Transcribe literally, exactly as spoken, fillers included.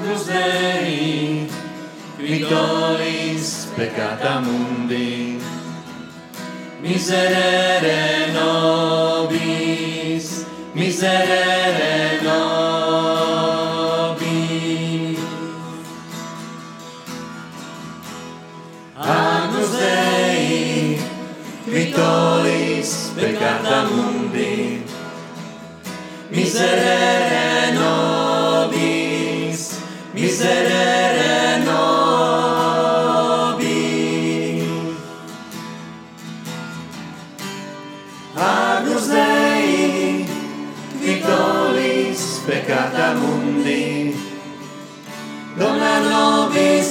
Agnus Dei, qui tollis peccata mundi, miserere nobis, miserere nobis. Agnus Dei, qui tollis peccata mundi, miserere nobis, miserere nobis. Agnus Dei, qui tollis peccata mundi, dona nobis